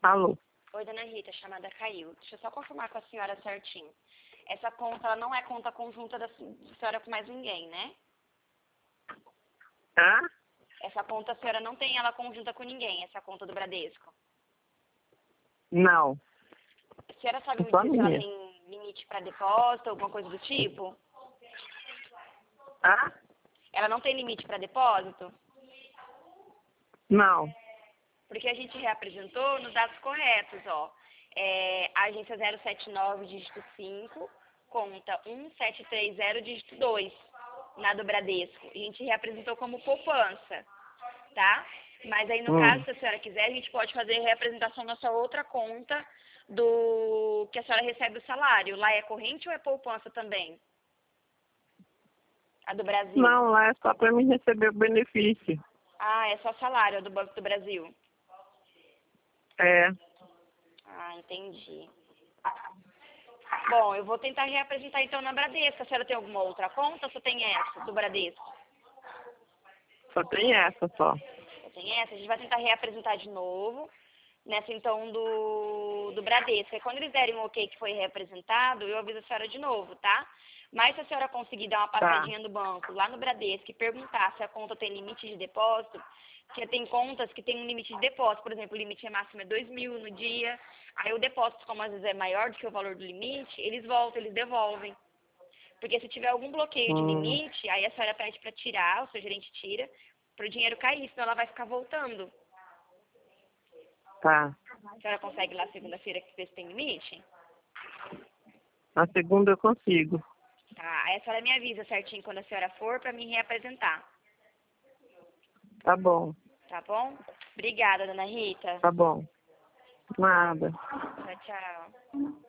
Alô? Oi, dona Rita, a chamada caiu. Deixa eu só confirmar com a senhora certinho. Essa conta ela não é conta conjunta da senhora com mais ninguém, né? Hã? Essa conta a senhora não tem ela conjunta com ninguém, essa conta do Bradesco. Não. A senhora sabe me Só dizer se ela minha. tem limite para depósito, alguma coisa do tipo? Hã? Ela não tem limite para depósito? Não. Porque a gente reapresentou nos dados corretos, ó. A agência 079, dígito 5, conta 1730, dígito 2, na do Bradesco. A gente reapresentou como poupança, tá? Mas aí, no caso, se a senhora quiser, a gente pode fazer reapresentação na sua outra conta do que a senhora recebe o salário. Lá é corrente ou é poupança também? A do Brasil? Não, lá é só para mim receber o benefício. Ah, é só salário, a do Banco do Brasil. É. Ah, entendi. Bom, eu vou tentar reapresentar então na Bradesco. A senhora tem alguma outra conta ou só tem essa, do Bradesco? Só tem essa só. Só tem essa? A gente vai tentar reapresentar de novo, nessa então do Bradesco. E quando eles derem um ok que foi reapresentado, eu aviso a senhora de novo, tá? Mas se a senhora conseguir dar uma passadinha no banco, lá no Bradesco, e perguntar se a conta tem limite de depósito, porque tem contas que tem um limite de depósito, por exemplo, o limite máximo é 2.000 no dia, aí o depósito, como às vezes é maior do que o valor do limite, eles voltam, eles devolvem. Porque se tiver algum bloqueio de limite, aí a senhora pede para tirar, o seu gerente tira, para o dinheiro cair, senão ela vai ficar voltando. Tá. A senhora consegue lá segunda-feira que ver se tem limite? Na segunda eu consigo. Tá, aí a senhora me avisa certinho quando a senhora for para me reapresentar. Tá bom. Tá bom? Obrigada, dona Rita. Tá bom. Nada. Tchau, tchau.